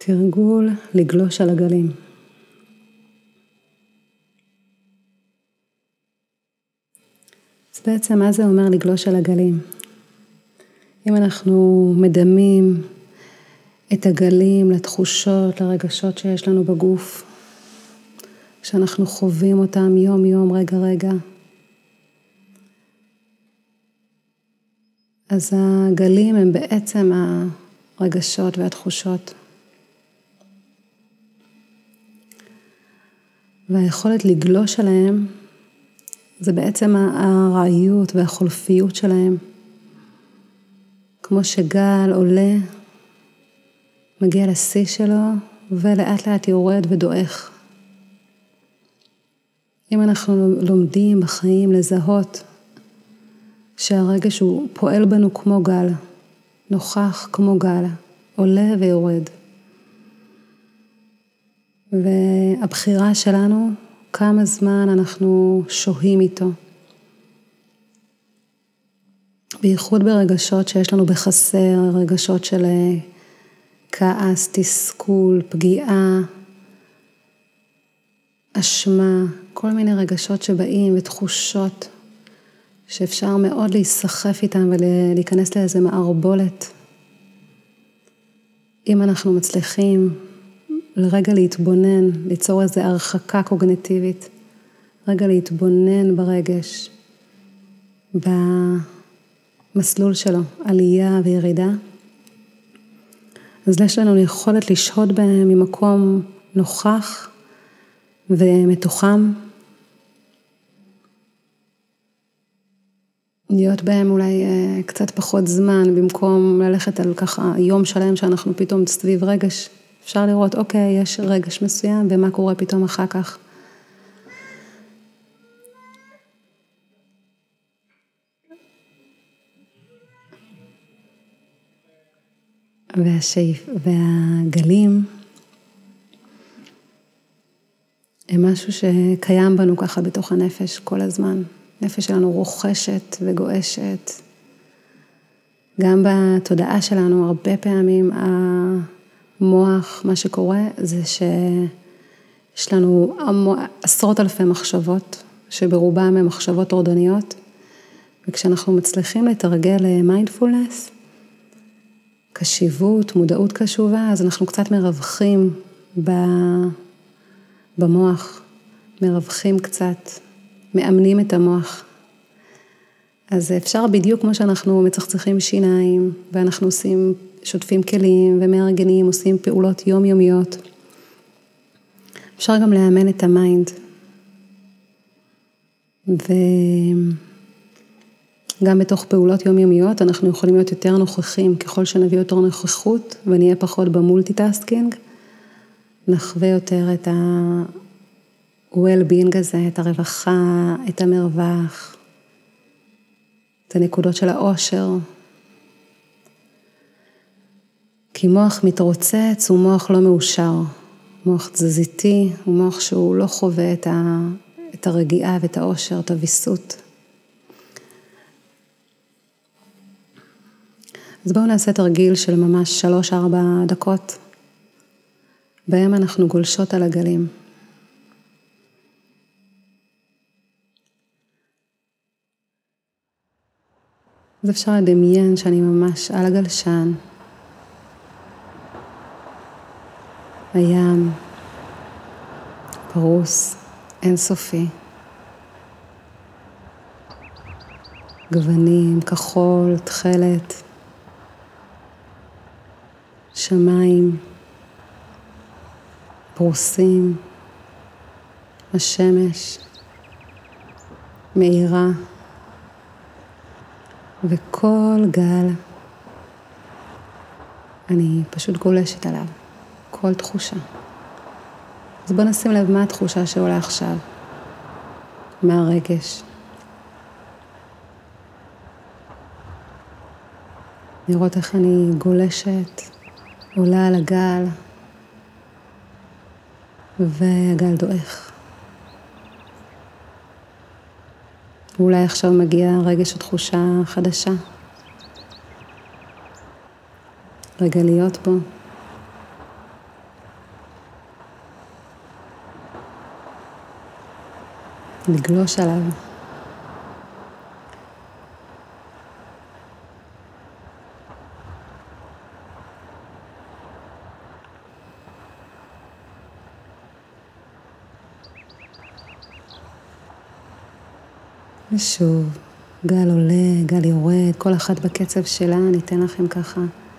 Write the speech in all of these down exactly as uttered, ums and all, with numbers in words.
תרגול לגלוש על הגלים. אז בעצם מה זה אומר לגלוש על הגלים? אם אנחנו מדמים את הגלים לתחושות, לרגשות שיש לנו בגוף, שאנחנו חווים אותם יום יום, רגע רגע, אז הגלים הם בעצם הרגשות והתחושות. והיכולת לגלוש עליהם, זה בעצם הרעיות והחולפיות שלהם. כמו שגל עולה, מגיע לשיא שלו, ולאט לאט יורד ודועך. אם אנחנו לומדים בחיים לזהות, שהרגש הוא פועל בנו כמו גל, נוכח כמו גל, עולה ויורד. והבחירה שלנו, כמה זמן אנחנו שוהים איתו. בייחוד ברגשות שיש לנו בחסר, רגשות של כעס, תסכול, פגיעה, אשמה, כל מיני רגשות שבאים ותחושות שאפשר מאוד להיסחף איתם ולהיכנס לאיזה מערבולת. אם אנחנו מצליחים לרגע להתבונן, ליצור איזו הרחקה קוגניטיבית, רגע להתבונן ברגש, במסלול שלו, עלייה וירידה, אז יש לנו יכולת לשהות בהם ממקום נוכח ומתוחם, להיות בהם אולי אה, קצת פחות זמן, במקום ללכת על ככה יום שלם שאנחנו פתאום סביב רגש, אפשר לראות, אוקיי, יש רגש מסוים, ומה קורה פתאום אחר כך. והשאיף, והגלים, הם משהו שקיים בנו ככה בתוך הנפש כל הזמן. הנפש שלנו רוכשת וגועשת. גם בתודעה שלנו הרבה פעמים המוח, מה שקורה זה שיש לנו עשרות אלפי מחשבות, שברובם הם מחשבות טורדניות, וכשאנחנו מצליחים לתרגל מיינדפולנס, קשיבות, מודעות קשובה, אז אנחנו קצת מרווחים במוח, מרווחים קצת, מאמנים את המוח. אז אפשר בדיוק כמו שאנחנו מצחצחים שיניים, ואנחנו עושים, שוטפים כלים ומארגנים, עושים פעולות יומיומיות. אפשר גם לאמן את המיינד. וגם בתוך פעולות יומיומיות אנחנו יכולים להיות יותר נוכחים, ככל שנביא יותר נוכחות ונהיה פחות במולטיטאסקינג, נחווה יותר את ה-well-being הזה, את הרווחה, את המרווח, את הנקודות של האושר. כי מוח מתרוצץ הוא מוח לא מאושר, מוח תזזיתי הוא מוח שהוא לא חווה את, ה, את הרגיעה ואת האושר, את הוויסות. אז בואו נעשה תרגיל של ממש שלוש ארבע דקות, בהם אנחנו גולשות על הגלים. אז אפשר לדמיין שאני ממש על הגלשן, הים, פרוס, אינסופי, גוונים, כחול, תכלת, שמיים, פרוסים, השמש, מאירה, וכל גל, אני פשוט גולשת עליו, כל תחושה. אז בוא נשים לב מה התחושה שעולה עכשיו, מה הרגש. לראות איך אני גולשת, עולה על הגל, והגל דועך. ואולי עכשיו מגיע רגש ותחושה חדשה. רגע להיות בו. לגלוש עליו. ושוב, גל עולה, גל יורד, כל אחת בקצב שלה, ניתן לכם ככה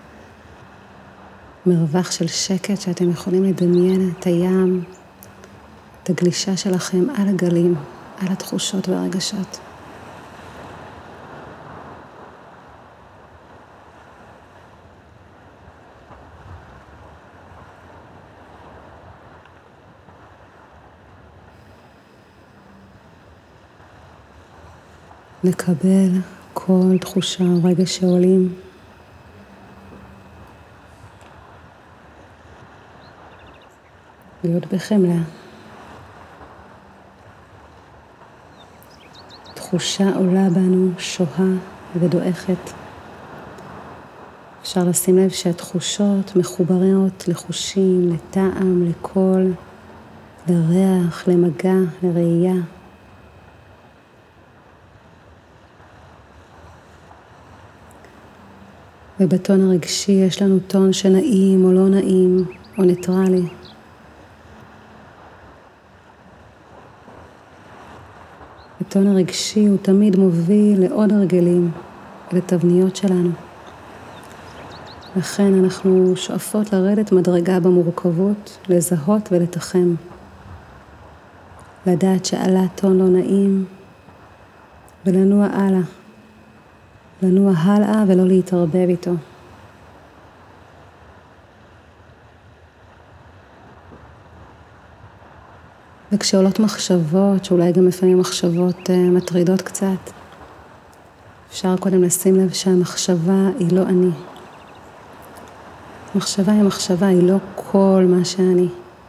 מרווח של שקט שאתם יכולים לדמיין את הים, את הגלישה שלכם על הגלים, על התחושות והרגשות. לקבל כל תחושה או רגע שעולים. להיות בחמלה. תחושה עולה בנו, שוהה ודועכת. אפשר לשים לב שהתחושות מחוברות לחושים, לטעם, לקול, לריח, למגע, לראייה. ובטון הרגשי יש לנו טון שנעים או לא נעים או ניטרלי. הטון הרגשי הוא תמיד מוביל לעוד הרגלים ולתבניות שלנו. לכן אנחנו שואפות לרדת מדרגה במורכבות, לזהות ולתחם. לדעת שעלה טון לא נעים ולנוע הלאה. לנוע הלאה ולא להתערבב איתו. וכשעולות מחשבות, שאולי גם לפעמים מחשבות uh, מטרידות קצת, אפשר קודם לשים לב שהמחשבה היא לא אני. מחשבה היא מחשבה, היא לא כל מה שאני.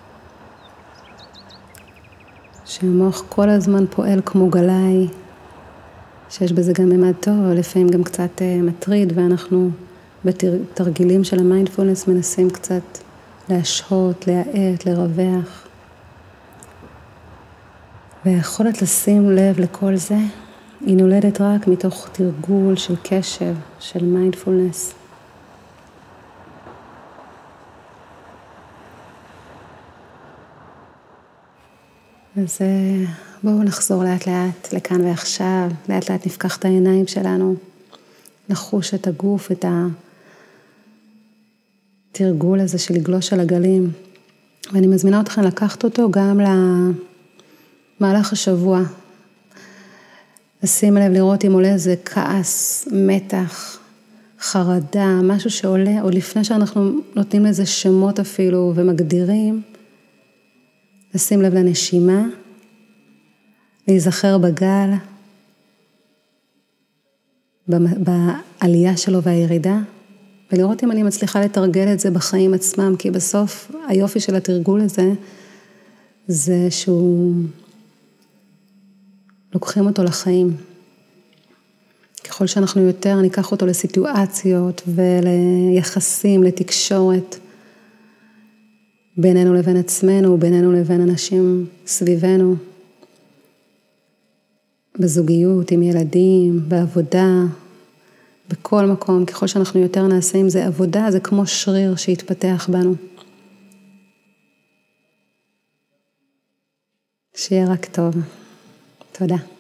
שהמוח כל הזמן פועל כמו גלאי, שיש בזה גם ממד טוב, אבל לפעמים גם קצת uh, מטריד, ואנחנו בתרגילים של המיינדפולנס מנסים קצת להשהות, להאט, לרווח. והיכולת לשים לב לכל זה, היא נולדת רק מתוך תרגול של קשב, של מיינדפולנס. אז בואו נחזור לאט לאט לכאן ועכשיו, לאט לאט נפקח את העיניים שלנו, לחוש את הגוף, את התרגול הזה של לגלוש על הגלים. ואני מזמינה אתכם לקחת אותו גם למהלך השבוע. לשים לב לראות אם עולה איזה כעס, מתח, חרדה, משהו שעולה, עוד לפני שאנחנו נותנים לזה שמות אפילו ומגדירים, לשים לב לנשימה, להיזכר בגל, בעלייה שלו והירידה, ולראות אם אני מצליחה לתרגל את זה בחיים עצמם, כי בסוף היופי של התרגול הזה, זה שהוא לוקחים אותו לחיים. ככל שאנחנו יותר ניקח אותו לסיטואציות וליחסים, לתקשורת, בינינו לבין עצמנו, בינינו לבין אנשים סביבנו, בזוגיות, עם ילדים, בעבודה, בכל מקום. ככל שאנחנו יותר נעשה עם זה עבודה, זה כמו שריר שהתפתח בנו. שיהיה רק טוב. תודה.